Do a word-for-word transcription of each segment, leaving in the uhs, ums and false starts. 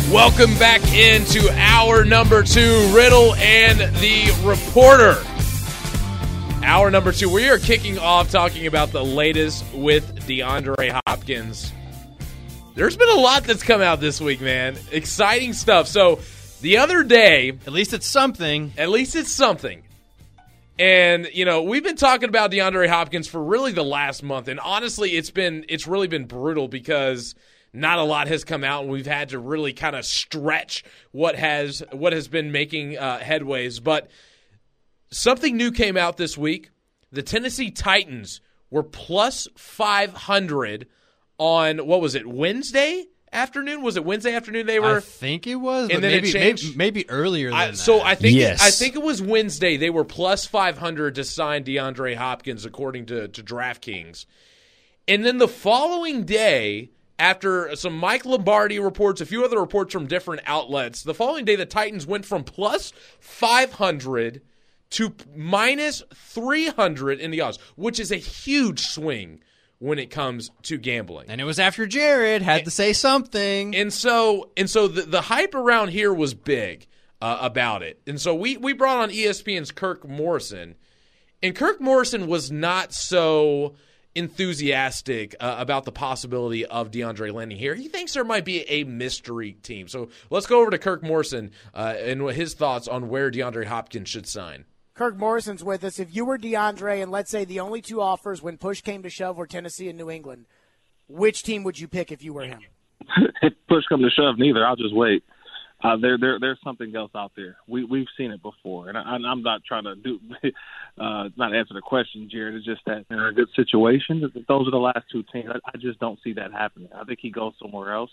Welcome back into hour number two, Riddle and the Reporter. Hour number two, we are kicking off talking about the latest with DeAndre Hopkins. There's been a lot that's come out this week, man. Exciting stuff. So the other day, at least it's something. At least it's something. And, you know, we've been talking about DeAndre Hopkins for really the last month. And honestly, it's been it's really been brutal because not a lot has come out, and we've had to really kind of stretch what has what has been making uh, headways. But something new came out this week. The Tennessee Titans were plus five hundred on, what was it, Wednesday afternoon? Was it Wednesday afternoon they were? I think it was, and but then maybe, it changed. maybe maybe earlier than I, that. So I think Yes. it, I think it was Wednesday. They were plus five hundred to sign DeAndre Hopkins, according to, to DraftKings. And then the following day, after some Mike Lombardi reports, a few other reports from different outlets, the following day the Titans went from plus five hundred to minus three hundred in the odds, which is a huge swing when it comes to gambling. And it was after Jared had and, to say something. And so and so the, the hype around here was big uh, about it. And so we, we brought on E S P N's Kirk Morrison. And Kirk Morrison was not so enthusiastic uh, about the possibility of DeAndre landing here. He thinks there might be a mystery team. So let's go over to Kirk Morrison uh, and his thoughts on where DeAndre Hopkins should sign. Kirk Morrison's with us. If you were DeAndre and let's say the only two offers when push came to shove were Tennessee and New England, which team would you pick if you were him? If push come to shove, neither. I'll just wait. Uh, there, there, there's something else out there. We, we've seen it before, and I, I'm not trying to do, uh, not answer the question, Jared. It's just that in a good situation, those are the last two teams. I, I just don't see that happening. I think he goes somewhere else.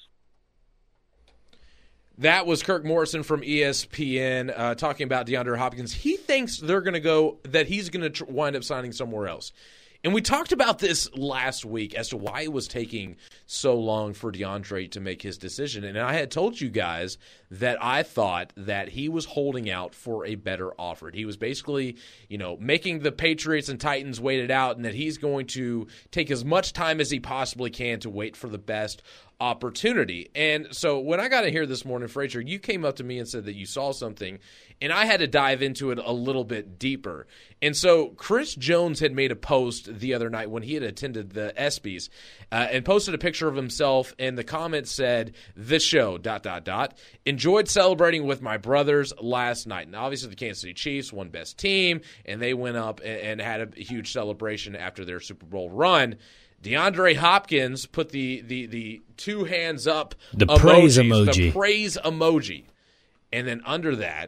That was Kirk Morrison from E S P N uh, talking about DeAndre Hopkins. He thinks they're going to go, that he's going to tr- wind up signing somewhere else. And we talked about this last week as to why it was taking so long for DeAndre to make his decision. And I had told you guys that I thought that he was holding out for a better offer. He was basically, you know, making the Patriots and Titans wait it out, and that he's going to take as much time as he possibly can to wait for the best opportunity. And so when I got in here this morning, Frazier, you came up to me and said that you saw something, and I had to dive into it a little bit deeper. And so Chris Jones had made a post the other night when he had attended the ESPYs uh, and posted a picture of himself, and the comment said, "The show, dot, dot, dot, enjoyed celebrating with my brothers last night." And obviously the Kansas City Chiefs won best team, and they went up and, and had a huge celebration after their Super Bowl run. DeAndre Hopkins put the the the two hands up, the emojis, praise emoji, the praise emoji, and then under that,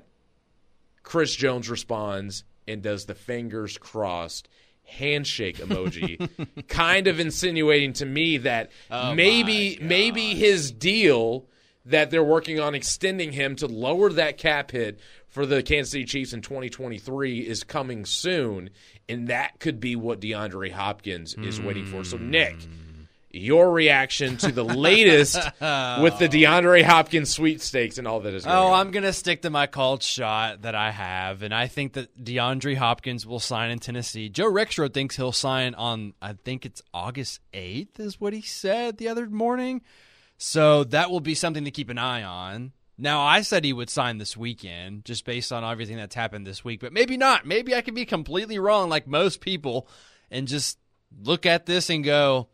Chris Jones responds and does the fingers crossed handshake emoji, kind of insinuating to me that oh maybe maybe his deal that they're working on extending him to lower that cap hit for the Kansas City Chiefs in twenty twenty-three is coming soon, and that could be what DeAndre Hopkins is mm. waiting for. So, Nick, your reaction to the latest oh. with the DeAndre Hopkins sweepstakes and all that is going Oh, on. I'm going to stick to my called shot that I have, and I think that DeAndre Hopkins will sign in Tennessee. Joe Rexrode thinks he'll sign on, I think it's August eighth is what he said the other morning. So that will be something to keep an eye on. Now, I said he would sign this weekend just based on everything that's happened this week, but maybe not. Maybe I could be completely wrong like most people and just look at this and go,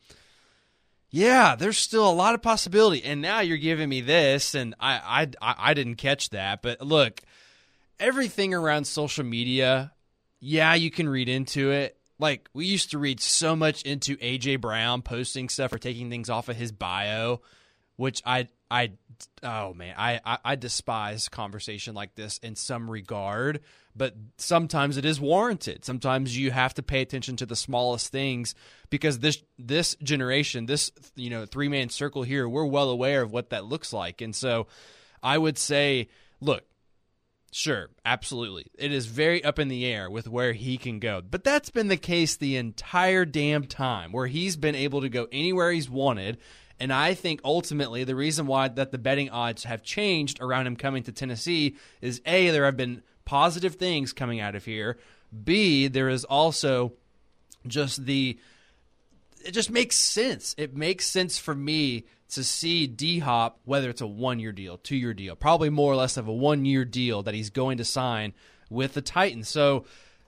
yeah, there's still a lot of possibility. And now you're giving me this, and I, I, I didn't catch that. But look, everything around social media, yeah, you can read into it. Like, we used to read so much into A J Brown posting stuff or taking things off of his bio, which I, I, oh man, I, I, I despise conversation like this in some regard, but sometimes it is warranted. Sometimes you have to pay attention to the smallest things because this, this generation, this, you know, three-man circle here, we're well aware of what that looks like. And so I would say, look, sure, absolutely. It is very up in the air with where he can go. But that's been the case the entire damn time, where he's been able to go anywhere he's wanted. And I think ultimately the reason why that the betting odds have changed around him coming to Tennessee is, A, there have been positive things coming out of here. B, there is also just the – it just makes sense. It makes sense for me to see D-Hop, whether it's a one-year deal, two-year deal, probably more or less of a one-year deal that he's going to sign with the Titans. So,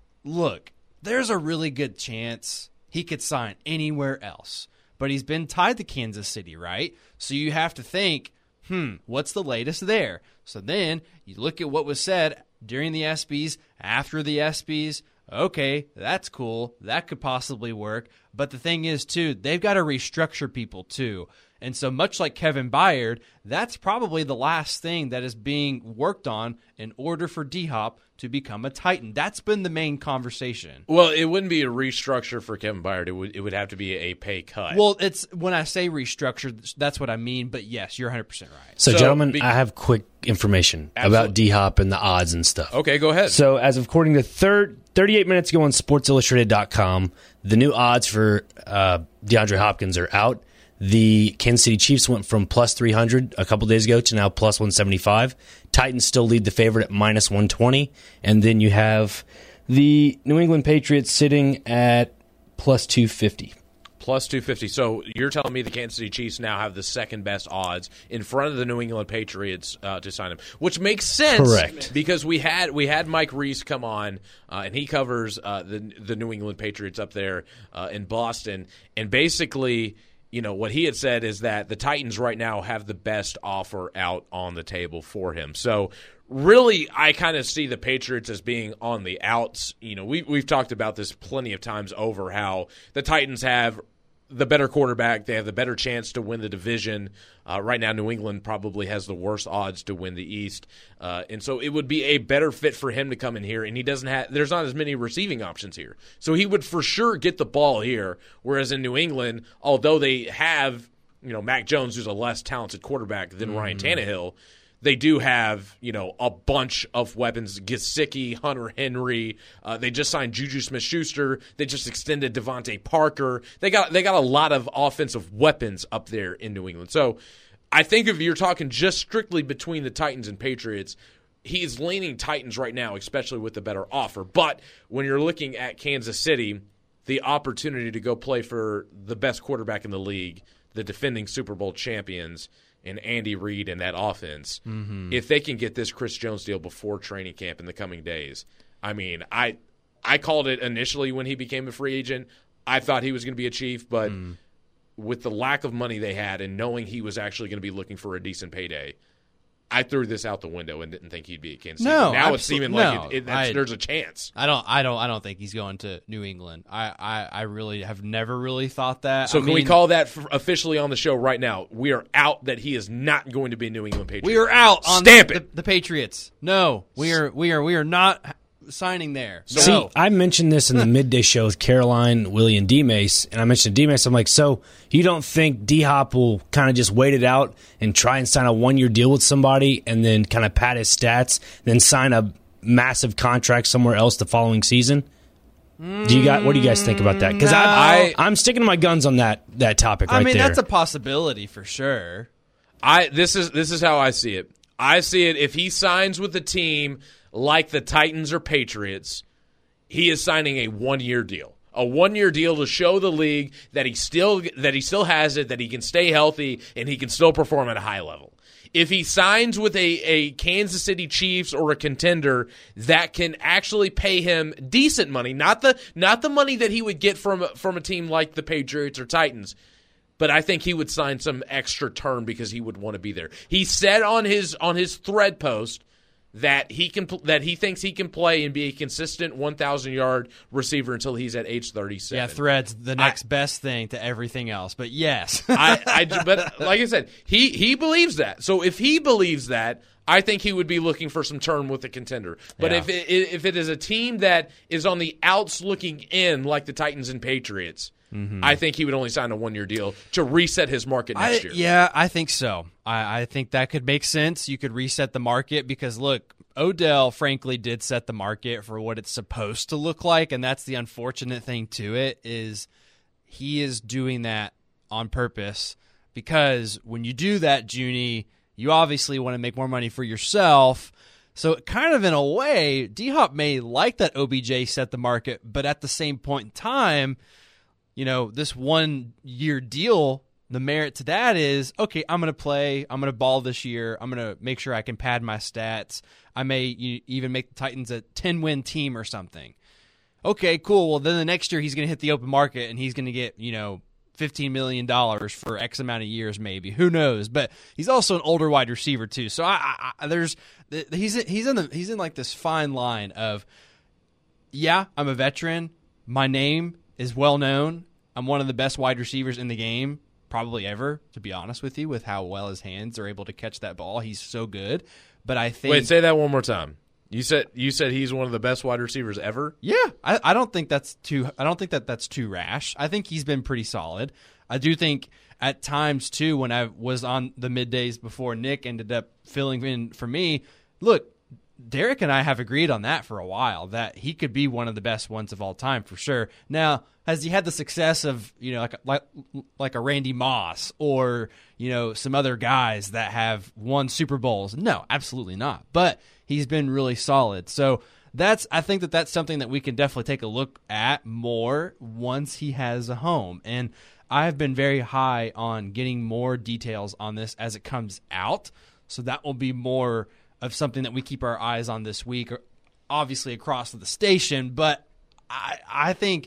look, there's a really good chance he could sign anywhere else. But he's been tied to Kansas City, right? So you have to think, hmm, what's the latest there? So then you look at what was said during the ESPYs, after the ESPYs. Okay, that's cool. That could possibly work. But the thing is, too, they've got to restructure people, too. And so much like Kevin Byard, that's probably the last thing that is being worked on in order for D-Hop to become a Titan. That's been the main conversation. Well, it wouldn't be a restructure for Kevin Byard. It would it would have to be a pay cut. Well, it's when I say restructure, that's what I mean. But yes, you're one hundred percent right. So, So, gentlemen, be- I have quick information Absolutely. about D-Hop and the odds and stuff. Okay, go ahead. So, as of according to third, thirty-eight minutes ago on Sports Illustrated dot com, the new odds for uh, DeAndre Hopkins are out. The Kansas City Chiefs went from plus three hundred a couple days ago to now plus one seventy-five. Titans still lead the favorite at minus one twenty. And then you have the New England Patriots sitting at plus two fifty. Plus two fifty. So you're telling me the Kansas City Chiefs now have the second best odds in front of the New England Patriots uh, to sign him, which makes sense. Correct. Because we had we had Mike Reese come on, uh, and he covers uh, the the New England Patriots up there uh, in Boston, and basically, you know, what he had said is that the Titans right now have the best offer out on the table for him. So really, I kind of see the Patriots as being on the outs. You know, we, we've talked about this plenty of times over, how the Titans have the better quarterback. They have the better chance to win the division. Uh, right now, New England probably has the worst odds to win the East. Uh, and so it would be a better fit for him to come in here, and he doesn't have – there's not as many receiving options here. So he would for sure get the ball here, whereas in New England, although they have, you know, Mac Jones, who's a less talented quarterback than mm-hmm. Ryan Tannehill, they do have, you know, a bunch of weapons. Gesicki, Hunter Henry. Uh, they just signed Juju Smith-Schuster. They just extended Devontae Parker. They got they got a lot of offensive weapons up there in New England. So I think if you're talking just strictly between the Titans and Patriots, he's leaning Titans right now, especially with the better offer. But when you're looking at Kansas City, the opportunity to go play for the best quarterback in the league, the defending Super Bowl champions, and Andy Reid and that offense, mm-hmm. if they can get this Chris Jones deal before training camp in the coming days, I mean, I I called it initially when he became a free agent. I thought he was going to be a Chief, but mm. with the lack of money they had and knowing he was actually going to be looking for a decent payday, I threw this out the window and didn't think he'd be at Kansas City. No, now it's seeming like no, it, it, that's, I, there's a chance. I don't, I don't, I don't think he's going to New England. I, I, I really have never really thought that. So I can mean, we call that f- officially on the show right now? We are out that he is not going to be a New England Patriot. We are out on Stamp the, it. The, the Patriots. No, we are, we are, we are not signing there. No. See, I mentioned this in the midday show with Caroline, Willie, and D-Mace, and I mentioned D-Mace. I'm like, so you don't think D-Hop will kind of just wait it out and try and sign a one-year deal with somebody and then kind of pad his stats, then sign a massive contract somewhere else the following season? Do you got? What do you guys think about that? Because No. I, I'm sticking to my guns on that that topic right I mean, there. that's a possibility for sure. I this is this is how I see it. I see it if he signs with a team like the Titans or Patriots, he is signing a one-year deal. A one-year deal to show the league that he still that he still has it, that he can stay healthy, and he can still perform at a high level. If he signs with a, a Kansas City Chiefs or a contender that can actually pay him decent money, not the not the money that he would get from from a team like the Patriots or Titans, but I think he would sign some extra term because he would want to be there. He said on his on his thread post that he can that he thinks he can play and be a consistent one thousand yard receiver until he's at age thirty-seven. Yeah, Thread's the next I, best thing to everything else. But yes, I, I but like I said, he he believes that. So if he believes that, I think he would be looking for some term with a contender. But yeah. if it, if it is a team that is on the outs looking in, like the Titans and Patriots, mm-hmm. I think he would only sign a one-year deal to reset his market next I, year. Yeah, I think so. I, I think that could make sense. You could reset the market because, look, Odell, frankly, did set the market for what it's supposed to look like, and that's the unfortunate thing to it is he is doing that on purpose because when you do that, Junie, you obviously want to make more money for yourself. So kind of in a way, D-Hop may like that O B J set the market, but at the same point in time, you know, this one-year deal the merit to that is, okay, I'm going to play, I'm going to ball this year, I'm going to make sure I can pad my stats. I may even make the Titans a ten-win team or something. Okay, cool. Well, then the next year he's going to hit the open market and he's going to get, you know, fifteen million dollars for X amount of years maybe. Who knows? But he's also an older wide receiver too. So I, I there's he's he's in the he's in like this fine line of, yeah, I'm a veteran. My name is well known. I'm one of the best wide receivers in the game, probably ever, to be honest with you, with how well his hands are able to catch that ball. He's so good. But I think Wait, say that one more time. You said you said he's one of the best wide receivers ever? Yeah. I, I don't think that's too I don't think that that's too rash. I think he's been pretty solid. I do think at times too, when I was on the middays before Nick ended up filling in for me, look, Derek and I have agreed on that for a while, that he could be one of the best ones of all time for sure. Now, has he had the success of, you know, like like like a Randy Moss or, you know, some other guys that have won Super Bowls? No, absolutely not. But he's been really solid. So that's I think that that's something that we can definitely take a look at more once he has a home. And I've been very high on getting more details on this as it comes out. So that will be more of something that we keep our eyes on this week, obviously across the station. But I, I think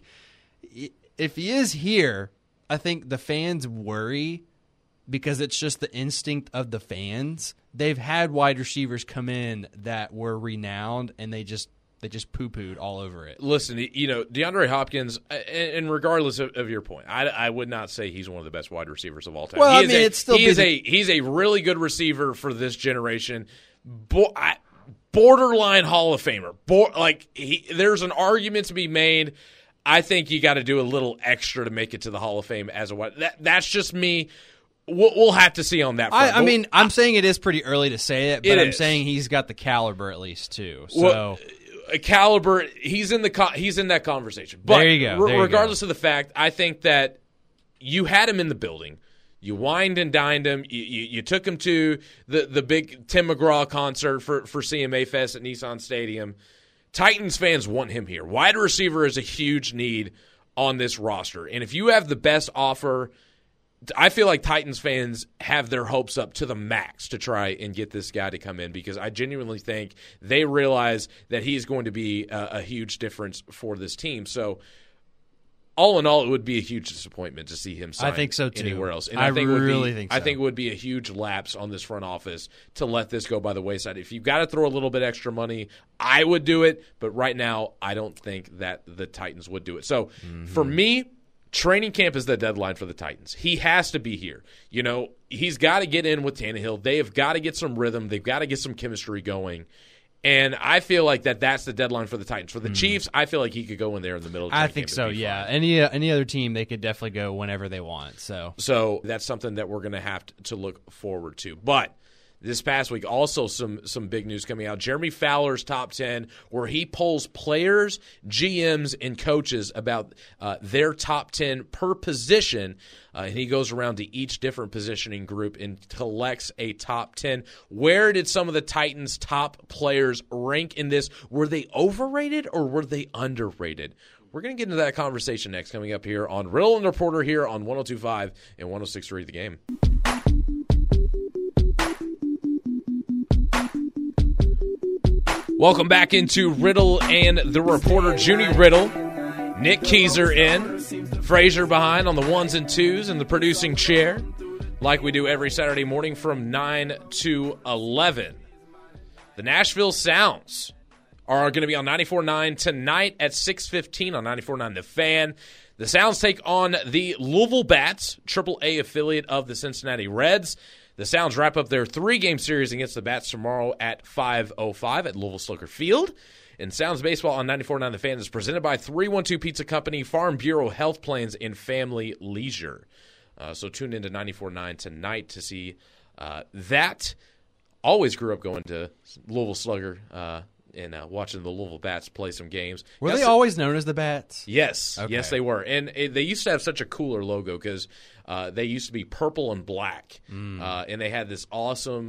if he is here, I think the fans worry because it's just the instinct of the fans. They've had wide receivers come in that were renowned, and they just they just poo-pooed all over it. Listen, you know, DeAndre Hopkins, and regardless of, of your point, I, I would not say he's one of the best wide receivers of all time. Well, he I is mean, a, it's still he is busy. a he's a really good receiver for this generation. Bo- I, borderline Hall of Famer. Bo- like he, there's an argument to be made. I think you got to do a little extra to make it to the Hall of Fame as a wide. That, that's just me. We'll, we'll have to see on that front. I, I mean, I'm saying it is pretty early to say it, but It I'm is. saying he's got the caliber at least too. So Well, a caliber, he's in the co- he's in that conversation. But There you go, re- there you regardless of the fact, I think that you had him in the building. You wined and dined him. You, you, you took him to the, the big Tim McGraw concert for, for C M A Fest at Nissan Stadium. Titans fans want him here. Wide receiver is a huge need on this roster. And if you have the best offer, I feel like Titans fans have their hopes up to the max to try and get this guy to come in because I genuinely think they realize that he's going to be a, a huge difference for this team. So, all in all, it would be a huge disappointment to see him sign I think so too. anywhere else. And I think it would really be, think I so. think it would be a huge lapse on this front office to let this go by the wayside. If you've got to throw a little bit extra money, I would do it. But right now, I don't think that the Titans would do it. So, Mm-hmm. for me, training camp is the deadline for the Titans. He has to be here. You know, he's got to get in with Tannehill. They have got to get some rhythm. They've got to get some chemistry going. And I feel like that that's the deadline for the Titans. For the Chiefs, I feel like he could go in there in the middle of I training think camp so. and be Yeah, fine. any uh, any other team they could definitely go whenever they want. So So that's something that we're going to have to look forward to. But this past week, also some some big news coming out. Jeremy Fowler's top ten, where he polls players, G Ms, and coaches about uh, their top ten per position. Uh, and he goes around to each different positioning group and collects a top ten. Where did some of the Titans' top players rank in this? Were they overrated or were they underrated? We're going to get into that conversation next, coming up here on Riddle and Reporter here on one oh two point five and one oh six point three The Game. Welcome back into Riddle and the Reporter. Junie Riddle, Nick Keyser in, Frazier behind on the ones and twos in the producing chair, like we do every Saturday morning from nine to eleven. The Nashville Sounds are going to be on ninety-four point nine tonight at six fifteen on ninety-four point nine The Fan. The Sounds take on the Louisville Bats, triple A affiliate of the Cincinnati Reds. The Sounds wrap up their three-game series against the Bats tomorrow at five oh five at Louisville Slugger Field. And Sounds Baseball on ninety-four point nine The Fan is presented by three one two Pizza Company, Farm Bureau Health Plans, and Family Leisure. Uh, so tune in to ninety-four point nine tonight to see uh, that. Always grew up going to Louisville Slugger uh, and uh, watching the Louisville Bats play some games. were Got they some- always known as the Bats? Yes, Okay. yes, they were, and it, they used to have such a cooler logo because uh, they used to be purple and black, Mm. uh, and they had this awesome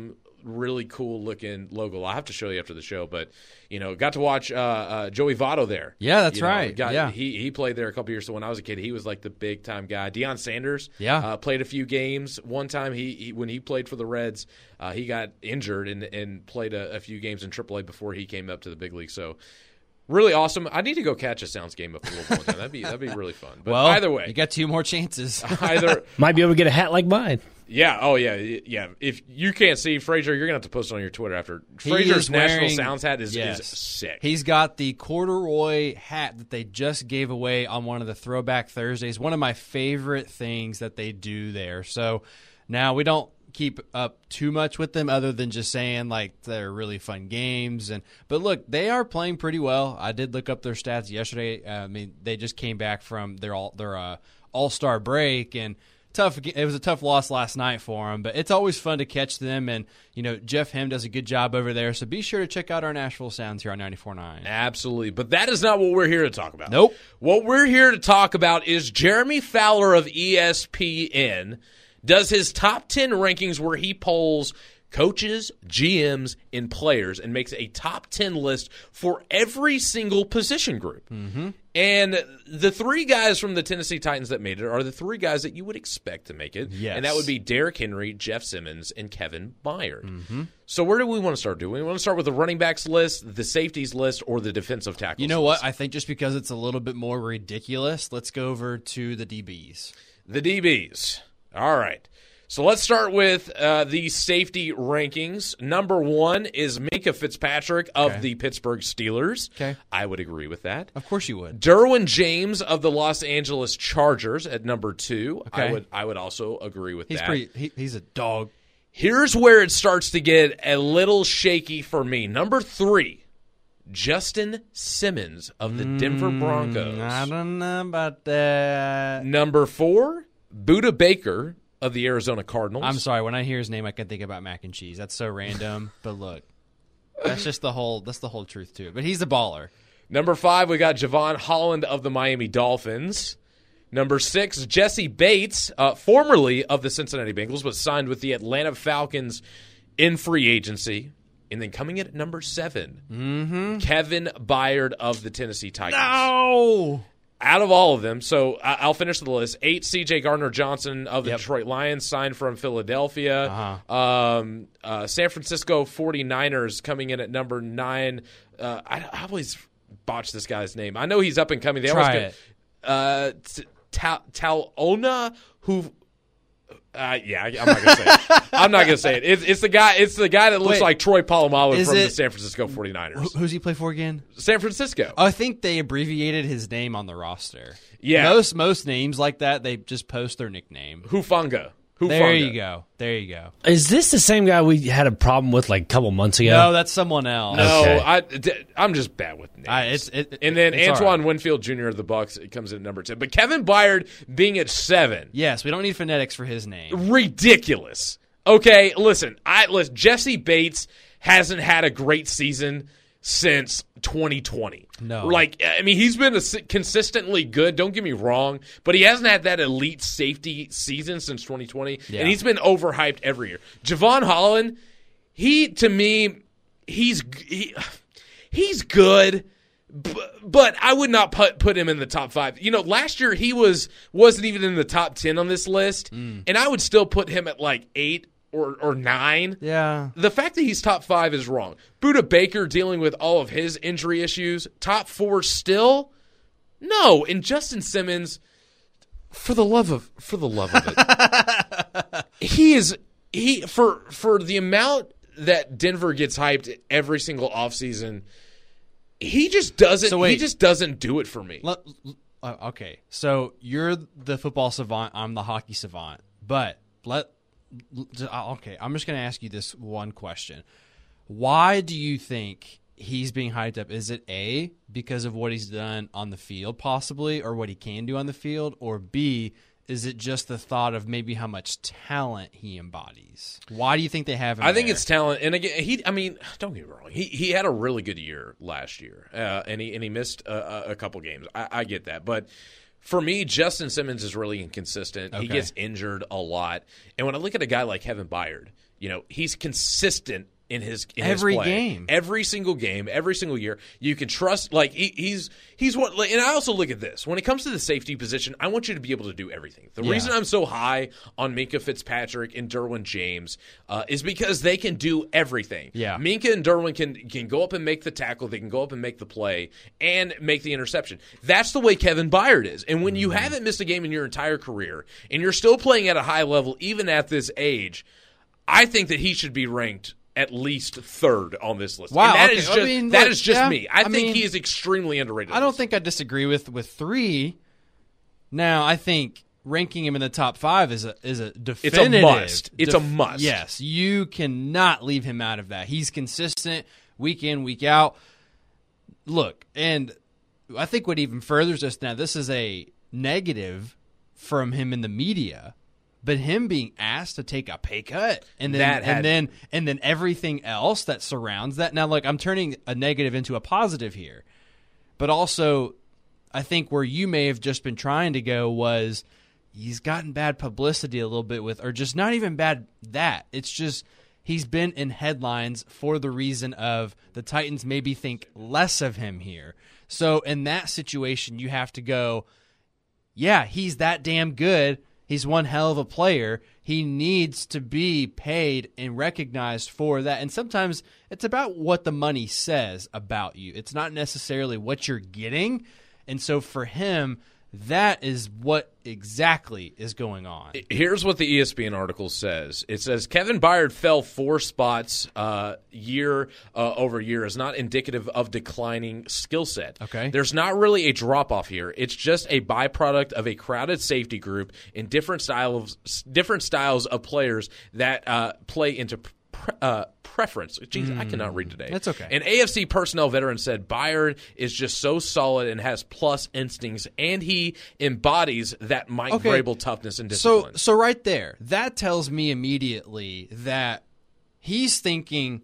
really cool looking logo. I'll have to show you after the show, but you know, got to watch uh, uh, Joey Votto there. Yeah, that's You know, right. got- yeah. he he played there a couple years. So when I was a kid, he was like the big time guy. Deion Sanders, Yeah. uh, played a few games. One time, he, he when he played for the Reds, uh, he got injured and and played a, a few games in triple A before he came up to the big league. So. Really awesome. I need to go catch a Sounds game up a little more time. That'd be that'd be really fun. But well, either way, you got two more chances. either Might be able to get a hat like mine. yeah, oh yeah, yeah. If you can't see Frazier, you're gonna have to post it on your Twitter after. He Frazier's is National wearing- Sounds hat is, yes. is sick. He's got the corduroy hat that they just gave away on one of the Throwback Thursdays. One of my favorite things that they do there. So now we don't keep up too much with them other than just saying like they're really fun games. And but look, they are playing pretty well. I did look up their stats yesterday. Uh, I mean, they just came back from their all their uh, All-Star break and. Tough. It was a tough loss last night for them, but it's always fun to catch them. And, you know, Jeff Hem does a good job over there. So be sure to check out our Nashville Sounds here on ninety-four point nine. Absolutely. But that is not what we're here to talk about. Nope. What we're here to talk about is Jeremy Fowler of E S P N does his top ten rankings where he polls coaches, G Ms, and players and makes a top ten list for every single position group. Mm-hmm. And the three guys from the Tennessee Titans that made it are the three guys that you would expect to make it. Yes. And that would be Derrick Henry, Jeff Simmons, and Kevin Byard. Mm-hmm. So where do we want to start? Do we want to start with the running backs list, the safeties list, or the defensive tackles You know list? what? I think just because it's a little bit more ridiculous, let's go over to the D Bs. The D Bs. All right. So let's start with uh, the safety rankings. Number one is Minkah Fitzpatrick of Okay. the Pittsburgh Steelers. Okay. I would agree with that. Of course you would. Derwin James of the Los Angeles Chargers at number two. I Okay. would I would also agree with He's that. pretty. He, he's a dog. Here's where it starts to get a little shaky for me. Number three, Justin Simmons of the Denver Broncos. I don't know about that. Number four, Budda Baker of the Arizona Cardinals. I'm sorry. When I hear his name, I can think about mac and cheese. That's so random. But look, that's just the whole. That's the whole truth to it. But he's a baller. Number five, we got Javon Holland of the Miami Dolphins. Number six, Jesse Bates, uh, formerly of the Cincinnati Bengals, but signed with the Atlanta Falcons in free agency. And then coming in at number seven, mm-hmm. Kevin Byard of the Tennessee Titans. No. Out of all of them, so I- I'll finish the list. Eight, C J Gardner-Johnson of the Yep. Detroit Lions, signed from Philadelphia. Uh-huh. Um, uh, San Francisco forty-niners coming in at number nine. Uh, I, I always botch this guy's name. I know he's up and coming. They Try always it. Get, uh, T- Tal- Talona, who... Uh, yeah, I, I'm not gonna say it. I'm not gonna say it. It's, it's the guy. It's the guy that looks Wait, like Troy Polamalu is from the it- San Francisco forty-niners. Who, who's he play for again? San Francisco. I think they abbreviated his name on the roster. Yeah. Most most names like that, they just post their nickname. Hufanga. Hufanga. There you go. There you go. Is this the same guy we had a problem with like a couple months ago? No, that's someone else. No, Okay. I, d- I'm just bad with names. I, it's, it, and then it's all Antoine right. Winfield Junior of the Bucks it comes in at number ten. But Kevin Byard being at seven, Yes, we don't need phonetics for his name. ridiculous. Okay, listen, I listen, Jesse Bates hasn't had a great season since twenty twenty. No. Like, I mean, he's been a, consistently good, don't get me wrong, but he hasn't had that elite safety season since twenty twenty, Yeah. and he's been overhyped every year. Javon Holland, he, to me, he's he, he's good, but, but I would not put put him in the top five. You know, last year he was, wasn't even in the top ten on this list, Mm. and I would still put him at like eight or, or nine. Yeah. The fact that he's top five is wrong. Budda Baker dealing with all of his injury issues, top four still? No. And Justin Simmons, for the love of for the love of it, he is he for for the amount that Denver gets hyped every single offseason, he just doesn't So wait. he just doesn't do it for me. Let, uh, okay, so you're the football savant. I'm the hockey savant. But let okay, I'm just going to ask you this one question. Why do you think he's being hyped up? Is it A, because of what he's done on the field possibly, or what he can do on the field, or B, is it just the thought of maybe how much talent he embodies? Why do you think they have him I think there? it's talent, and again, he. I mean, don't get me wrong. He he had a really good year last year, uh, and he and he missed a, a couple games. I, I get that, but for me, Justin Simmons is really inconsistent. He Okay. gets injured a lot, and when I look at a guy like Kevin Byard, you know, he's consistent in his in every his play. game, every single game, every single year. You can trust. Like he, he's he's what. And I also look at this when it comes to the safety position. I want you to be able to do everything. The Yeah. reason I'm so high on Minkah Fitzpatrick and Derwin James uh, is because they can do everything. Yeah. Minkah and Derwin can can go up and make the tackle. They can go up and make the play and make the interception. That's the way Kevin Byard is. And when you Mm-hmm. haven't missed a game in your entire career and you're still playing at a high level, even at this age, I think that he should be ranked at least third on this list. Wow, And that okay. is I just, mean, that look, is just yeah, me. I, I think mean, he is extremely underrated. I don't think I disagree with with three. Now, I think ranking him in the top five is a is a definitive. must. It's a def- must. Yes, you cannot leave him out of that. He's consistent week in, week out. Look, and I think what even furthers us now, this is a negative from him in the media. But him being asked to take a pay cut, and then That had- and then and then everything else that surrounds that. Now, look, I'm turning a negative into a positive here, but also, I think where you may have just been trying to go was he's gotten bad publicity a little bit with, or just not even bad that. It's just he's been in headlines for the reason of the Titans maybe think less of him here. So in that situation, you have to go, yeah, he's that damn good. He's one hell of a player. He needs to be paid and recognized for that. And sometimes it's about what the money says about you. It's not necessarily what you're getting. And so for him, that is what exactly is going on. Here's what the E S P N article says. It says Kevin Byard fell four spots uh, year uh, over year is not indicative of declining skill set. Okay. There's not really a drop-off here. It's just a byproduct of a crowded safety group and different styles, different styles of players that uh, play into pre- uh, preference. Jeez, I cannot read today. That's okay. An A F C personnel veteran said Byard is just so solid and has plus instincts, and he embodies that Mike Okay. Vrabel toughness and So, discipline. so right there, that tells me immediately that he's thinking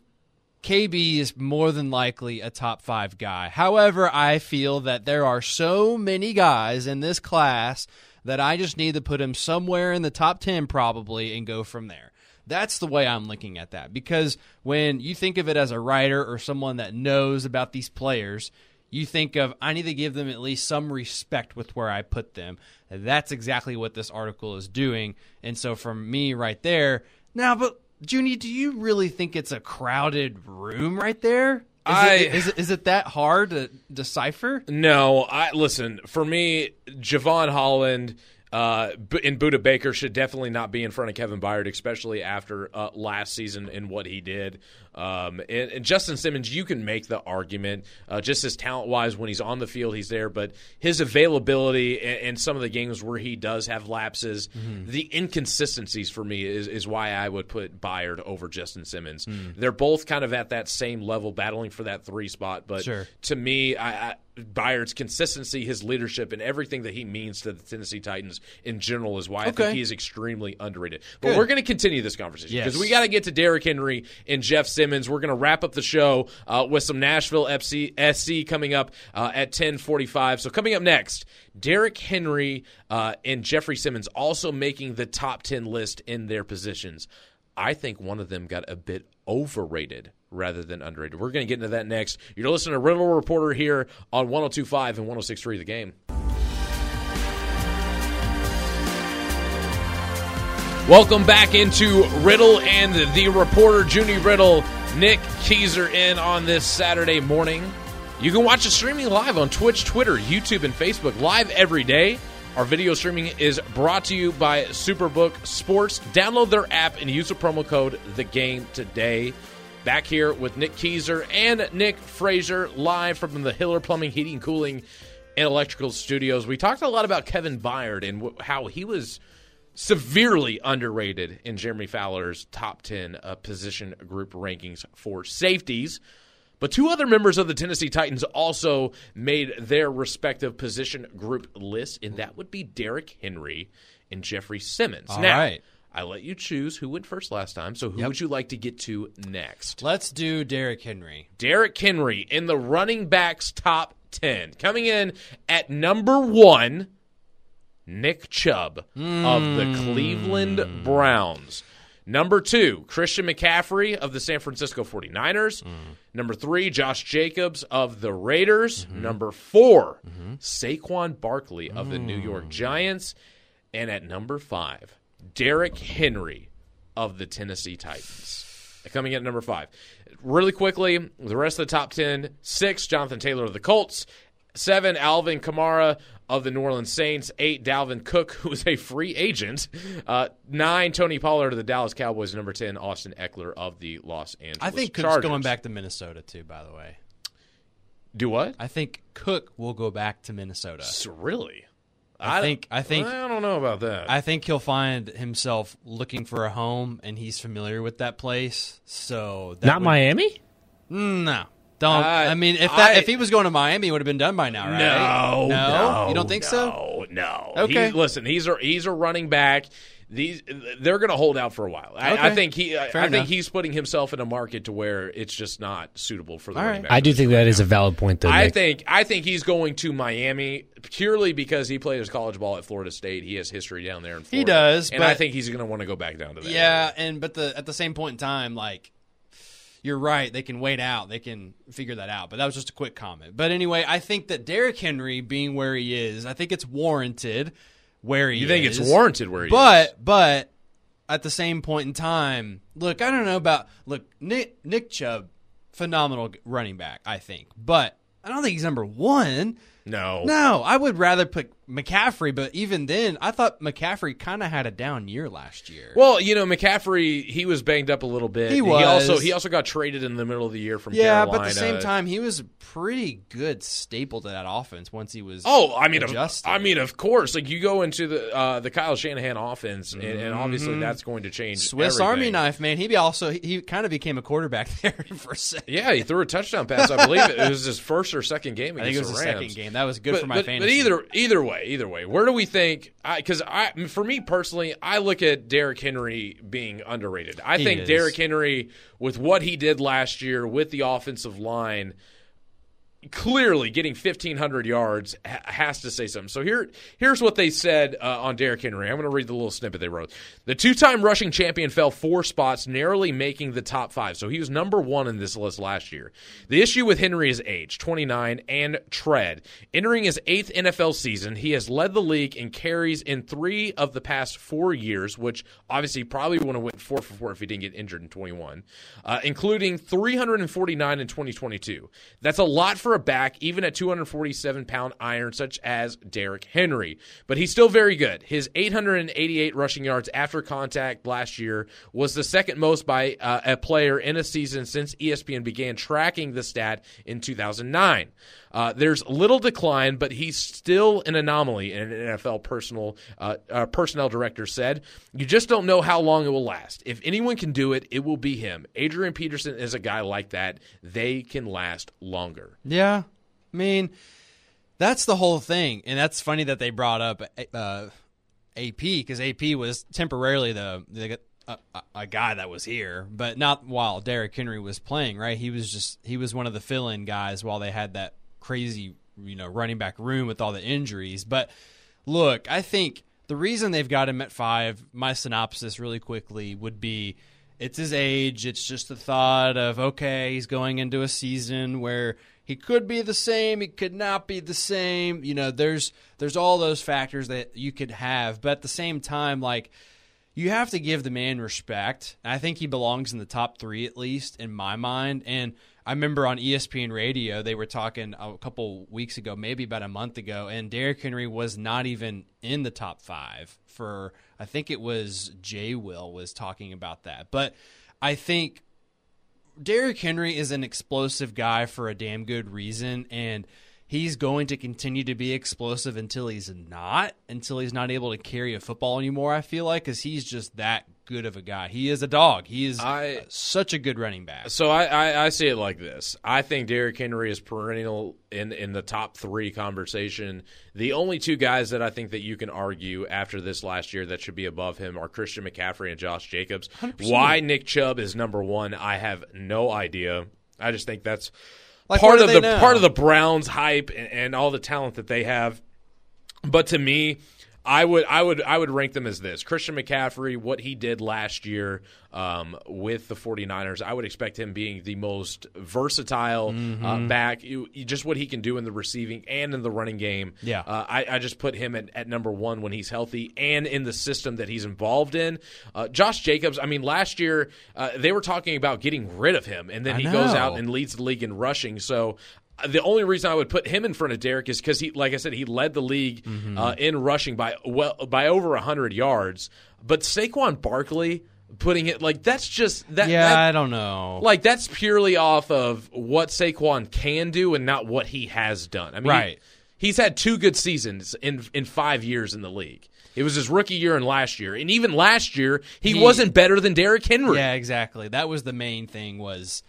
K B is more than likely a top five guy. However, I feel that there are so many guys in this class that I just need to put him somewhere in the top ten probably and go from there. That's the way I'm looking at that, because when you think of it as a writer or someone that knows about these players, you think of, I need to give them at least some respect with where I put them. And that's exactly what this article is doing. And so from me right there, now, but Junie, do you really think it's a crowded room right there? Is, I- it, is, it, is it that hard to decipher? No, I listen. For me, Javon Holland uh, B- and Budda Baker should definitely not be in front of Kevin Byard, especially after uh, last season and what he did. Um, and, and Justin Simmons, you can make the argument uh, just as talent-wise when he's on the field, he's there. But his availability and, and some of the games where he does have lapses, Mm-hmm. the inconsistencies for me is, is why I would put Byard over Justin Simmons. Mm. They're both kind of at that same level, battling for that three spot. But Sure. to me, I, I, Byard's consistency, his leadership, and everything that he means to the Tennessee Titans in general is why I Okay. think he is extremely underrated. But Good. we're going to continue this conversation because Yes. we got to get to Derrick Henry and Jeff Simmons. We're going to wrap up the show uh, with some Nashville F C S C coming up uh, at ten forty-five. So coming up next, Derrick Henry uh, and Jeffrey Simmons also making the top ten list in their positions. I think one of them got a bit overrated rather than underrated. We're going to get into that next. You're listening to Riddle Reporter here on one oh two point five and one oh six point three The Game. Welcome back into Riddle and the Reporter. Junie Riddle, Nick Keyser in on this Saturday morning. You can watch us streaming live on Twitch, Twitter, YouTube, and Facebook live every day. Our video streaming is brought to you by Superbook Sports. Download their app and use the promo code THEGAME today. Back here with Nick Keyser and Nick Frazier live from the Hiller Plumbing, Heating, Cooling, and Electrical Studios. We talked a lot about Kevin Byard and wh- how he was severely underrated in Jeremy Fowler's top ten uh, position group rankings for safeties. But two other members of the Tennessee Titans also made their respective position group lists, and that would be Derrick Henry and Jeffrey Simmons. All now, right. I let you choose who went first last time, so who Yep. would you like to get to next? Let's do Derrick Henry. Derrick Henry in the running backs top ten. Coming in at number one, Nick Chubb of the Cleveland Browns. Number two, Christian McCaffrey of the San Francisco forty-niners. Mm. Number three, Josh Jacobs of the Raiders. Mm-hmm. Number four, mm-hmm. Saquon Barkley of the mm. New York Giants. And at number five, Derrick Henry of the Tennessee Titans. Coming in at number five. Really quickly, the rest of the top ten, six, Jonathan Taylor of the Colts. Seven, Alvin Kamara of the New Orleans Saints. Eight, Dalvin Cook, who is a free agent. Uh, nine, Tony Pollard of the Dallas Cowboys. Number ten, Austin Eckler of the Los Angeles I think Cook's Chargers. going back to Minnesota, too, by the way. Do what? I think Cook will go back to Minnesota. So, really? I, I think I think I don't know about that. I think he'll find himself looking for a home, and he's familiar with that place. So that not would, Miami. No, don't. Uh, I mean, if that I, if he was going to Miami, it would have been done by now, right? No, no, no you don't think no, so? No, Okay. He, listen, he's a he's a running back. These they're going to hold out for a while. I, okay. I think he. I, I think enough. he's putting himself in a market to where it's just not suitable for the All running right. back. I do think right that now. is a valid point, though. I Nick. think I think he's going to Miami purely because he played his college ball at Florida State. He has history down there in Florida. He does, and but, I think he's going to want to go back down to that. Yeah, area. and but the at the same point in time, like. You're right. They can wait out. They can figure that out. But that was just a quick comment. But anyway, I think that Derrick Henry being where he is, I think it's warranted where he is. You think is. it's warranted where he but, is? But, but at the same point in time, look, I don't know about look Nick Nick Chubb, phenomenal running back, I think. But I don't think he's number one. No. No, I would rather put McCaffrey, but even then, I thought McCaffrey kind of had a down year last year. Well, you know, McCaffrey, he was banged up a little bit. He was. He also, he also got traded in the middle of the year from yeah, Carolina. but at the same time, he was a pretty good staple to that offense once he was Oh, I mean, adjusted. Of, I mean, of course. Like, you go into the uh, the Kyle Shanahan offense, and, and obviously that's going to change Swiss everything. Army knife, man. He be also he, he kind of became a quarterback there for a second. Yeah, he threw a touchdown pass. I believe it, it was his first or second game I think against it was the the Rams. second game. That was good but, for my but, fantasy. But either either way, either way, where do we think? Because I, I, for me personally, I look at Derrick Henry being underrated. I He think is. Derrick Henry, with what he did last year with the offensive line, clearly getting fifteen hundred yards ha- has to say something. So here, here's what they said uh, on Derrick Henry. I'm going to read the little snippet they wrote. The two-time rushing champion fell four spots, narrowly making the top five. So he was number one in this list last year. The issue with Henry is age, twenty-nine, and tread. Entering his eighth N F L season, he has led the league in carries in three of the past four years, which obviously probably would have went four for four if he didn't get injured in twenty-one, uh, including three hundred forty-nine in twenty twenty-two. That's a lot for a back, even at two hundred forty-seven pound iron, such as Derrick Henry. But he's still very good. His eight hundred eighty-eight rushing yards after contact last year was the second most by uh, a player in a season since E S P N began tracking the stat in two thousand nine. Uh, there's little decline, but he's still an anomaly, an N F L personal, uh, uh, personnel director said. You just don't know how long it will last. If anyone can do it, it will be him. Adrian Peterson is a guy like that. They can last longer. Yeah, I mean, that's the whole thing, and that's funny that they brought up uh, A P because A P was temporarily the, the a, a guy that was here, but not while Derrick Henry was playing. Right, he was just he was one of the fill-in guys while they had that crazy, you know, running back room with all the injuries. But look, I think the reason they've got him at five, my synopsis really quickly would be it's his age. It's just the thought of, okay, he's going into a season where he could be the same, he could not be the same. You know, there's there's all those factors that you could have. But at the same time, like, you have to give the man respect. I think he belongs in the top three, at least, in my mind. And I remember on E S P N Radio, they were talking a couple weeks ago, maybe about a month ago, and Derrick Henry was not even in the top five for, I think it was Jay Will was talking about that. But I think Derrick Henry is an explosive guy for a damn good reason, and he's going to continue to be explosive until he's not, until he's not able to carry a football anymore, I feel like, because he's just that good of a guy. He is a dog. He is I, such a good running back. So I, I, I see it like this. I think Derrick Henry is perennial in, in the top three conversation. The only two guys that I think that you can argue after this last year that should be above him are Christian McCaffrey and Josh Jacobs. one hundred percent. Why Nick Chubb is number one, I have no idea. I just think that's Like, part of the know? part of the Browns hype and, and all the talent that they have. But to me, I would, I would, I would rank them as this: Christian McCaffrey, what he did last year um, with the 49ers. I would expect him being the most versatile mm-hmm. uh, back. You, you, just what he can do in the receiving and in the running game. Yeah, uh, I, I just put him at, at number one when he's healthy and in the system that he's involved in. Uh, Josh Jacobs. I mean, last year uh, they were talking about getting rid of him, and then I he know. goes out and leads the league in rushing. So. The only reason I would put him in front of Derek is because he, like I said, he led the league mm-hmm. uh, in rushing by well by over a hundred yards. But Saquon Barkley putting it like that's just that. Yeah, that, I don't know. Like that's purely off of what Saquon can do and not what he has done. I mean, right. he, he's had two good seasons in in five years in the league. It was his rookie year and last year, and even last year he, he wasn't better than Derrick Henry. Yeah, exactly. That was the main thing. Was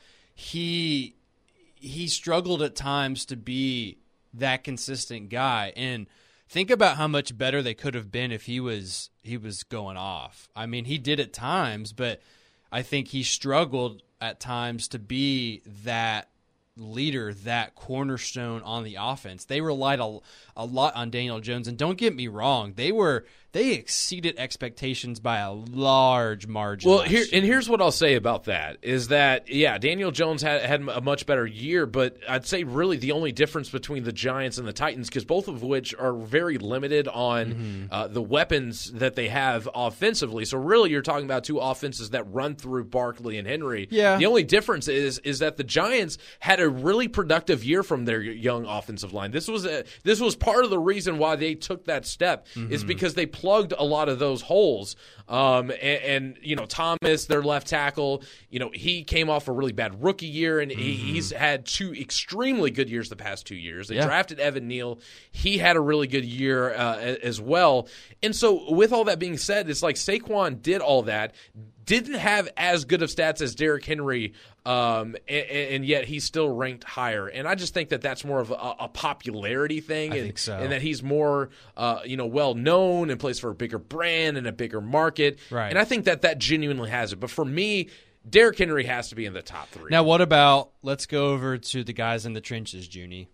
he? He struggled at times to be that consistent guy, and think about how much better they could have been if he was he was going off. I mean, he did at times, but I think he struggled at times to be that leader, that cornerstone on the offense. They relied a, a lot on Daniel Jones, and don't get me wrong, they were they exceeded expectations by a large margin. Well, here and here's what I'll say about that is that yeah, Daniel Jones had had a much better year, but I'd say really the only difference between the Giants and the Titans, because both of which are very limited on mm-hmm. uh, the weapons that they have offensively. So really, you're talking about two offenses that run through Barkley and Henry. Yeah. The only difference is is that the Giants had a really productive year from their young offensive line. This was a, this was part of the reason why they took that step mm-hmm. is because they plugged a lot of those holes. Um, and, and, you know, Thomas, their left tackle, you know, he came off a really bad rookie year, and mm-hmm. he, he's had two extremely good years the past two years. They yeah. drafted Evan Neal. He had a really good year uh, as well. And so with all that being said, it's like Saquon did all that, didn't have as good of stats as Derrick Henry, um, and, and yet he's still ranked higher. And I just think that that's more of a, a popularity thing, I and, think so. and that he's more, uh, you know, well known and plays for a bigger brand and a bigger market. Right. And I think that that genuinely has it. But for me, Derrick Henry has to be in the top three. Now, what about let's go over to the guys in the trenches, Junie.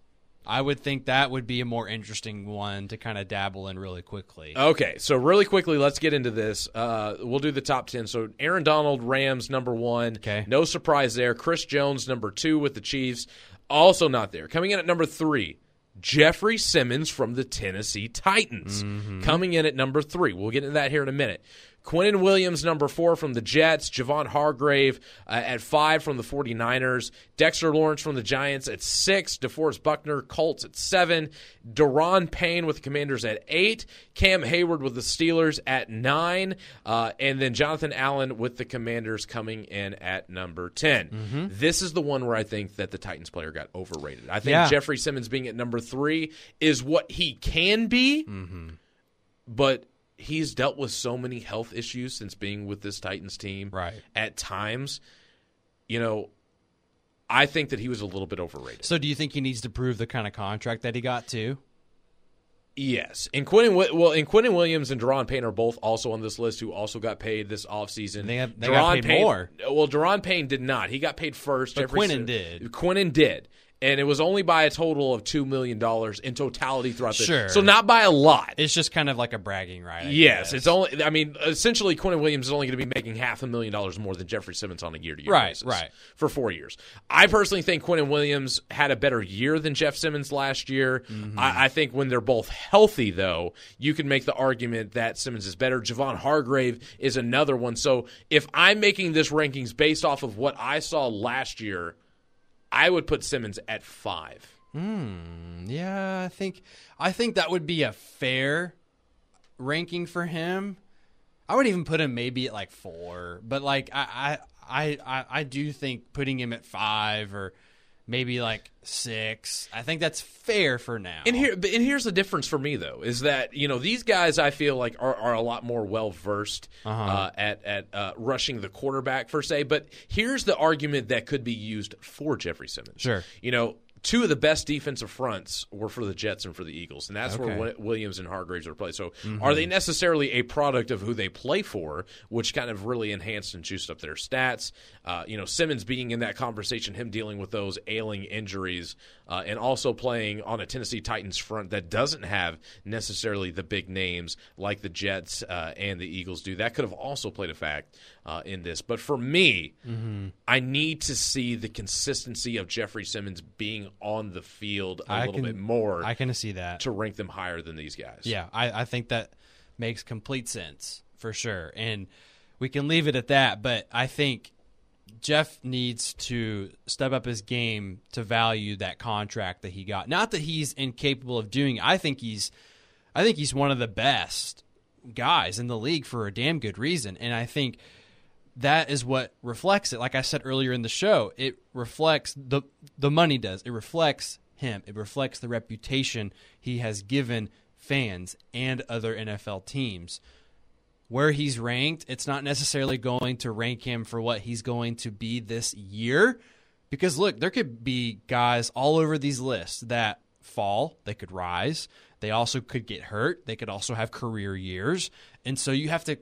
I would think that would be a more interesting one to kind of dabble in really quickly. Okay, so really quickly, let's get into this. Uh, we'll do the top ten. So Aaron Donald, Rams, number one. Okay. No surprise there. Chris Jones, number two with the Chiefs. Also not there. Coming in at number three, Jeffrey Simmons from the Tennessee Titans. Mm-hmm. Coming in at number three. We'll get into that here in a minute. Quinnen Williams, number four from the Jets. Javon Hargrave uh, at five from the 49ers. Dexter Lawrence from the Giants at six. DeForest Buckner, Colts at seven. Daron Payne with the Commanders at eight. Cam Hayward with the Steelers at nine. Uh, and then Jonathan Allen with the Commanders coming in at number ten. Mm-hmm. This is the one where I think that the Titans player got overrated. I think yeah. Jeffrey Simmons being at number three is what he can be, mm-hmm. but he's dealt with so many health issues since being with this Titans team. Right. At times, you know, I think that he was a little bit overrated. So do you think he needs to prove the kind of contract that he got too? Yes. And Quinnen, well, and Quinnen Williams and Daron Payne are both also on this list who also got paid this offseason. They, have, they got paid Payne, more. Well, Daron Payne did not. He got paid first. But Jeffrey Quinnen Sim- did. Quinnen did. And it was only by a total of two million dollars in totality throughout the Sure. So not by a lot. It's just kind of like a bragging right. I Yes, guess. it's only. I mean, essentially, Quinnen Williams is only going to be making half a million dollars more than Jeffrey Simmons on a year-to-year Right, basis, right. for four years. I personally think Quinnen Williams had a better year than Jeff Simmons last year. Mm-hmm. I, I think when they're both healthy, though, you can make the argument that Simmons is better. Javon Hargrave is another one. So if I'm making this rankings based off of what I saw last year, I would put Simmons at five. Hmm. Yeah, I think I think that would be a fair ranking for him. I would even put him maybe at like four, but like I I I, I do think putting him at five or maybe like six. I think that's fair for now. And here, and here's the difference for me though, is that you know these guys I feel like are, are a lot more well versed uh-huh. uh, at at uh, rushing the quarterback per se. But here's the argument that could be used for Jeffrey Simmons. Sure, you know. two of the best defensive fronts were for the Jets and for the Eagles, and that's Okay. where Wi- Williams and Hargraves are playing. So Mm-hmm. are they necessarily a product of who they play for, which kind of really enhanced and juiced up their stats? Uh, you know, Simmons being in that conversation, him dealing with those ailing injuries, uh, and also playing on a Tennessee Titans front that doesn't have necessarily the big names like the Jets uh, and the Eagles do. That could have also played a fact uh, in this. But for me, Mm-hmm. I need to see the consistency of Jeffrey Simmons being on the field a I little can- bit more I can see that. to rank them higher than these guys. Yeah, I, I think that makes complete sense for sure. And we can leave it at that, but I think Jeff needs to step up his game to value that contract that he got. Not that he's incapable of doing it. I think he's I think he's one of the best guys in the league for a damn good reason. And I think that is what reflects it. Like I said earlier in the show, it reflects the the money does. It reflects him. It reflects the reputation he has given fans and other N F L teams. Where he's ranked, it's not necessarily going to rank him for what he's going to be this year. Because, look, there could be guys all over these lists that fall. They could rise. They also could get hurt. They could also have career years. And so you have to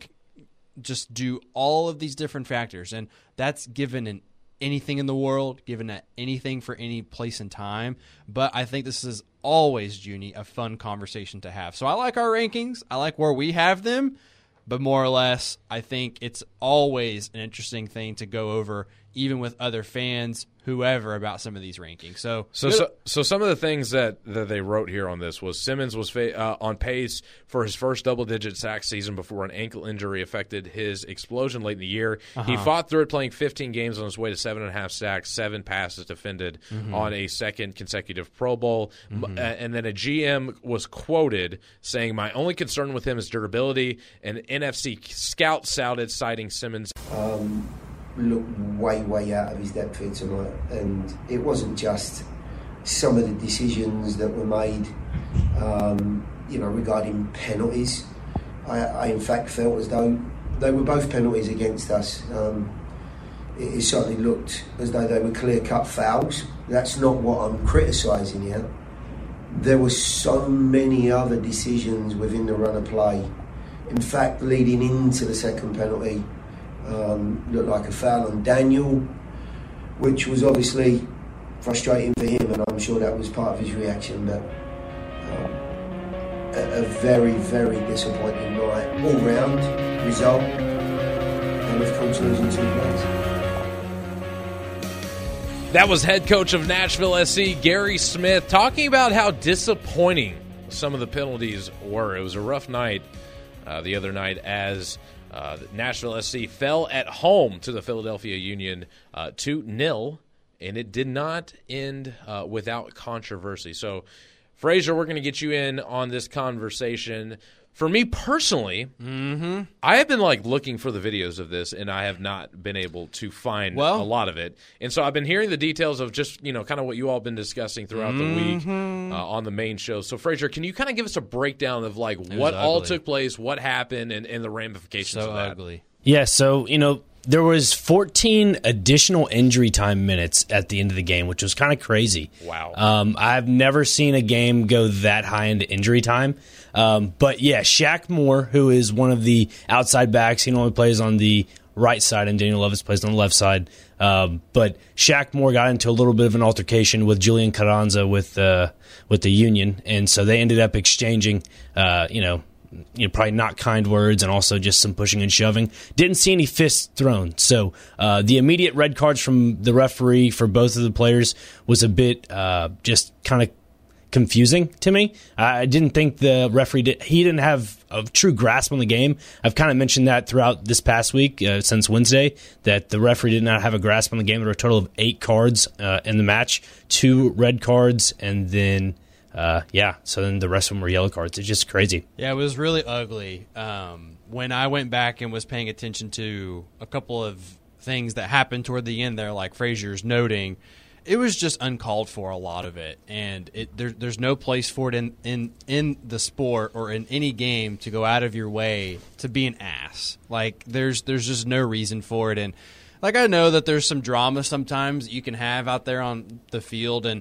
just do all of these different factors. And that's given in anything in the world, given at anything for any place and time. But I think this is always, Junie, a fun conversation to have. So I like our rankings. I like where we have them. But more or less, I think it's always an interesting thing to go over, even with other fans, whoever, about some of these rankings. So, So, so, so some of the things that, that they wrote here on this was Simmons was fa- uh, on pace for his first double-digit sack season before an ankle injury affected his explosion late in the year. Uh-huh. He fought through it, playing fifteen games on his way to seven and a half sacks, seven passes defended Mm-hmm. on a second consecutive Pro Bowl. Mm-hmm. Uh, and then a G M was quoted saying, "My only concern with him is durability." And N F C Scout cited citing Simmons. Um, looked way, way out of his depth here tonight, and it wasn't just some of the decisions that were made, um, you know, regarding penalties. I, I, in fact, felt as though they were both penalties against us. Um, it, it certainly looked as though they were clear-cut fouls. That's not what I'm criticising here. There were so many other decisions within the run of play. In fact, leading into the second penalty, Um, looked like a foul on Daniel, which was obviously frustrating for him, and I'm sure that was part of his reaction. But um, a, a very, very disappointing night all round result, and of course losing two players. That was head coach of Nashville S C, Gary Smith, talking about how disappointing some of the penalties were. It was a rough night uh, the other night as Uh, Nashville S C fell at home to the Philadelphia Union uh, two nil, and it did not end uh, without controversy. So, Frazier, we're going to get you in on this conversation. For me personally, mm-hmm. I have been like looking for the videos of this, and I have not been able to find well, a lot of it. And so I've been hearing the details of just, you know, kind of what you all have been discussing throughout mm-hmm. the week uh, on the main show. So, Frazier, can you kind of give us a breakdown of like what ugly. all took place, what happened, and, and the ramifications So of that? ugly. Yeah, so, you know, there was fourteen additional injury time minutes at the end of the game, which was kind of crazy. Wow. Um, I've never seen a game go that high into injury time. Um, but, yeah, Shaq Moore, who is one of the outside backs, he normally plays on the right side, and Daniel Levis plays on the left side. Um, but Shaq Moore got into a little bit of an altercation with Julian Carranza with, uh, with the Union, and so they ended up exchanging, uh, you know, you know, probably not kind words, and also just some pushing and shoving. Didn't see any fists thrown. So uh, the immediate red cards from the referee for both of the players was a bit uh, just kind of confusing to me. I didn't think the referee did, he didn't have a true grasp on the game. I've kind of mentioned that throughout this past week, uh, since Wednesday, that the referee did not have a grasp on the game. There were a total of eight cards uh, in the match, two red cards, and then Uh, yeah, so then the rest of them were yellow cards. It's just crazy. Yeah, it was really ugly. Um, when I went back and was paying attention to a couple of things that happened toward the end there, like Frazier's noting, it was just uncalled for, a lot of it. And it, there, there's no place for it in, in, in the sport or in any game to go out of your way to be an ass. Like, there's there's just no reason for it. And, like, I know that there's some drama sometimes that you can have out there on the field, and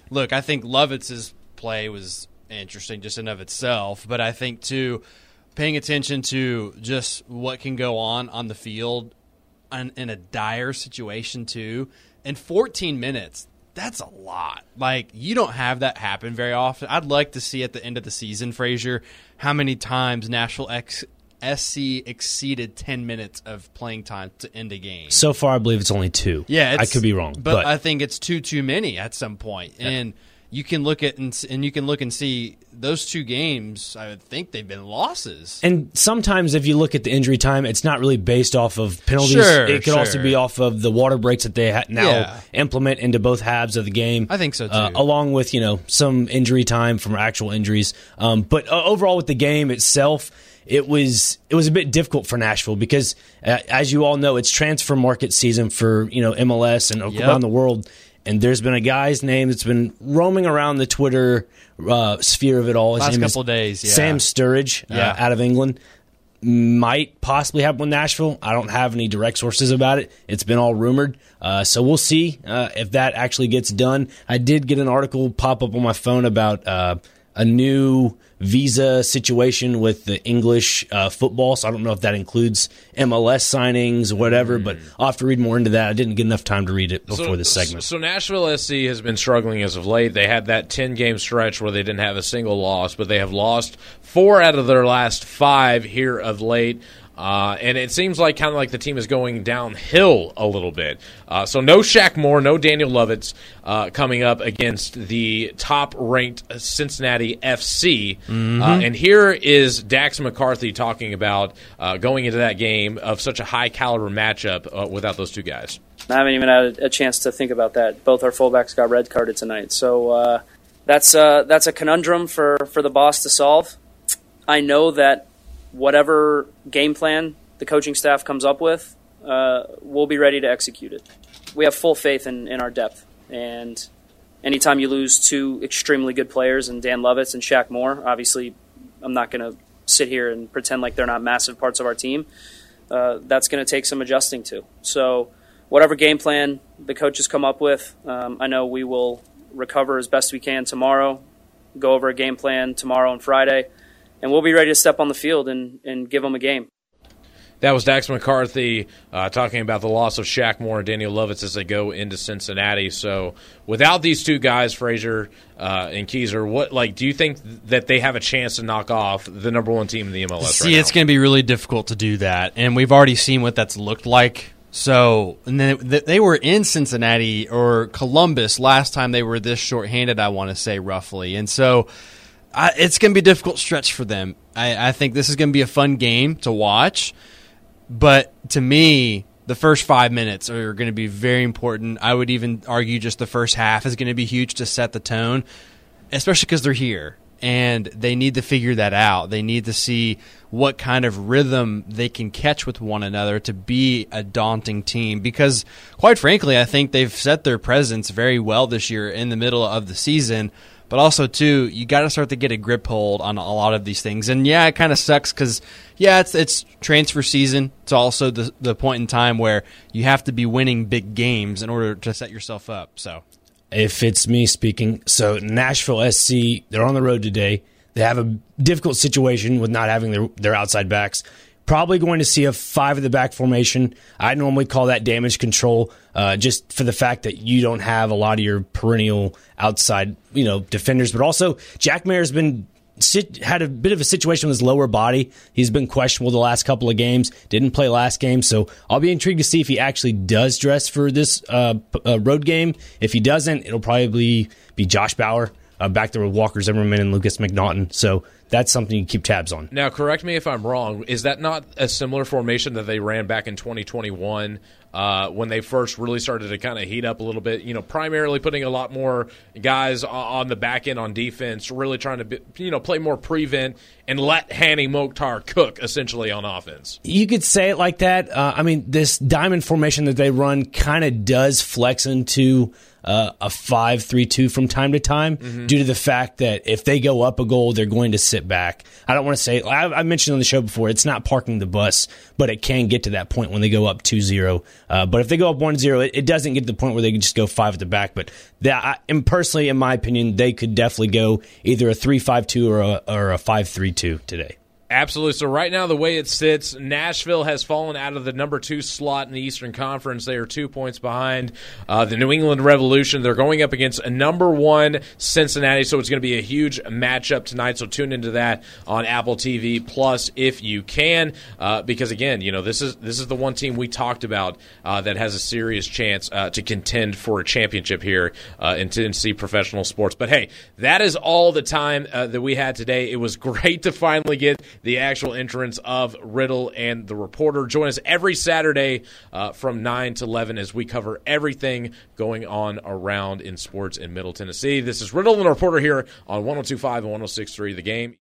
look, I think Lovitz's play was interesting just in and of itself, but I think, too, paying attention to just what can go on on the field in, in a dire situation, too, in fourteen minutes, that's a lot. Like, you don't have that happen very often. I'd like to see at the end of the season, Frazier, how many times Nashville X S C exceeded ten minutes of playing time to end a game. So far, I believe it's only two. Yeah, I could be wrong, but, but I think it's two too many at some point. Yeah. And you can look at and, and you can look and see those two games. I would think they've been losses. And sometimes, if you look at the injury time, it's not really based off of penalties. Sure, it could sure. also be off of the water breaks that they ha- now Yeah. implement into both halves of the game. I think so too. Uh, along with you know some injury time from actual injuries. Um, but uh, overall, with the game itself, it was it was a bit difficult for Nashville because, uh, as you all know, it's transfer market season for you know M L S and Yep. around the world. And there's been a guy's name that's been roaming around the Twitter uh, sphere of it all. His Last name couple is days, yeah. Sam Sturridge, Yeah. uh, out of England. Might possibly happen with Nashville. I don't have any direct sources about it. It's been all rumored. Uh, so we'll see uh, if that actually gets done. I did get an article pop up on my phone about uh, a new visa situation with the English uh, football. So I don't know if that includes M L S signings or whatever, mm. but I'll have to read more into that. I didn't get enough time to read it before so, this segment. So Nashville S C has been struggling as of late. They had that ten-game stretch where they didn't have a single loss, but they have lost four out of their last five here of late. Uh, and it seems like kind of like the team is going downhill a little bit. Uh, so no Shaq Moore, no Daniel Lovitz uh, coming up against the top-ranked Cincinnati F C. Mm-hmm. Uh, and here is Dax McCarthy talking about uh, going into that game of such a high-caliber matchup uh, without those two guys. I haven't even had a chance to think about that. Both our fullbacks got red carded tonight. So uh, that's, uh, that's a conundrum for, for the boss to solve. I know that whatever game plan the coaching staff comes up with, uh, we'll be ready to execute it. We have full faith in, in our depth. And anytime you lose two extremely good players, and Dan Lovitz and Shaq Moore, obviously I'm not going to sit here and pretend like they're not massive parts of our team. Uh, that's going to take some adjusting to. So whatever game plan the coaches come up with, um, I know we will recover as best we can tomorrow, go over a game plan tomorrow and Friday, and we'll be ready to step on the field and, and give them a game. That was Dax McCarthy uh, talking about the loss of Shaq Moore and Daniel Lovitz as they go into Cincinnati. So without these two guys, Frazier uh, and Keyser, what like do you think that they have a chance to knock off the number one team in the M L S See, right now? it's going to be really difficult to do that, and we've already seen what that's looked like. So, and then they were in Cincinnati or Columbus last time they were this shorthanded, I want to say, roughly. And so I, it's going to be a difficult stretch for them. I, I think this is going to be a fun game to watch. But to me, the first five minutes are going to be very important. I would even argue just the first half is going to be huge to set the tone, especially because they're here. And they need to figure that out. They need to see what kind of rhythm they can catch with one another to be a daunting team. Because, quite frankly, I think they've set their presence very well this year in the middle of the season. But also, too, you got to start to get a grip hold on a lot of these things. And, yeah, it kind of sucks because, yeah, it's it's transfer season. It's also the the point in time where you have to be winning big games in order to set yourself up. So, if it's me speaking, so Nashville S C, they're on the road today. They have a difficult situation with not having their, their outside backs. Probably going to see a five at the back formation. I normally call that damage control, uh, just for the fact that you don't have a lot of your perennial outside, you know, defenders. But also, Jack Mayer's been had a bit of a situation with his lower body. He's been questionable the last couple of games. Didn't play last game, so I'll be intrigued to see if he actually does dress for this uh, uh, road game. If he doesn't, it'll probably be Josh Bauer uh, back there with Walker Zimmerman and Lucas McNaughton. So that's something you keep tabs on. Now, correct me if I'm wrong. Is that not a similar formation that they ran back in twenty twenty-one uh, when they first really started to kind of heat up a little bit? You know, primarily putting a lot more guys on the back end on defense, really trying to be, you know play more prevent and let Hani Mokhtar cook essentially on offense. You could say it like that. Uh, I mean, this diamond formation that they run kind of does flex into Uh, a five three two from time to time mm-hmm. due to the fact that if they go up a goal, they're going to sit back. I don't want to say, I, I mentioned on the show before, it's not parking the bus, but it can get to that point when they go up two zero Uh, but if they go up one zero, it, it doesn't get to the point where they can just go five at the back. But that, I, and personally, in my opinion, they could definitely go either a three five two or a, or a five three two today. Absolutely. So right now, the way it sits, Nashville has fallen out of the number two slot in the Eastern Conference. They are two points behind uh, the New England Revolution. They're going up against a number one Cincinnati, so it's going to be a huge matchup tonight. So tune into that on Apple T V Plus if you can, uh, because again, you know this is this is the one team we talked about uh, that has a serious chance uh, to contend for a championship here uh, in Tennessee professional sports. But hey, that is all the time uh, that we had today. It was great to finally get the actual entrance of Riddle and the reporter. Join us every Saturday uh, from nine to eleven as we cover everything going on around in sports in Middle Tennessee. This is Riddle and the reporter here on one oh two point five and one oh six point three The Game.